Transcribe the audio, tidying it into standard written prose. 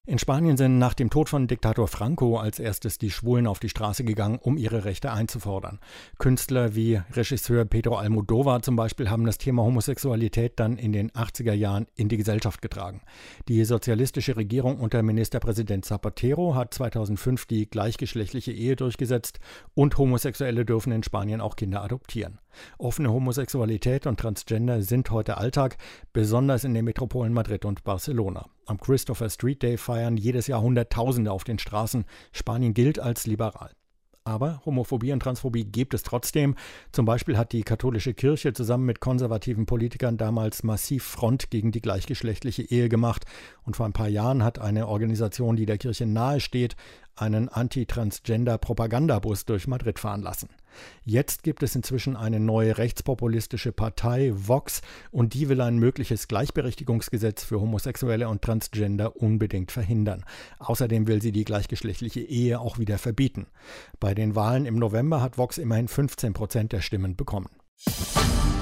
In Spanien sind nach dem Tod von Diktator Franco als erstes die Schwulen auf die Straße gegangen, um ihre Rechte einzufordern. Künstler wie Regisseur Pedro Almodóvar zum Beispiel haben das Thema Homosexualität dann in den 80er Jahren in die Gesellschaft getragen. Die sozialistische Regierung unter Ministerpräsident Zapatero hat 2005 die gleichgeschlechtliche Ehe durchgesetzt und Homosexuelle dürfen in Spanien auch Kinder adoptieren. Offene Homosexualität und Transgender sind heute Alltag, besonders in den Metropolen Madrid und Barcelona. Am Christopher Street Day feiern jedes Jahr Hunderttausende auf den Straßen. Spanien gilt als liberal. Aber Homophobie und Transphobie gibt es trotzdem. Zum Beispiel hat die katholische Kirche zusammen mit konservativen Politikern damals massiv Front gegen die gleichgeschlechtliche Ehe gemacht. Und vor ein paar Jahren hat eine Organisation, die der Kirche nahesteht, einen Anti-Transgender-Propagandabus durch Madrid fahren lassen. Jetzt gibt es inzwischen eine neue rechtspopulistische Partei, Vox, und die will ein mögliches Gleichberechtigungsgesetz für Homosexuelle und Transgender unbedingt verhindern. Außerdem will sie die gleichgeschlechtliche Ehe auch wieder verbieten. Bei den Wahlen im November hat Vox immerhin 15% der Stimmen bekommen.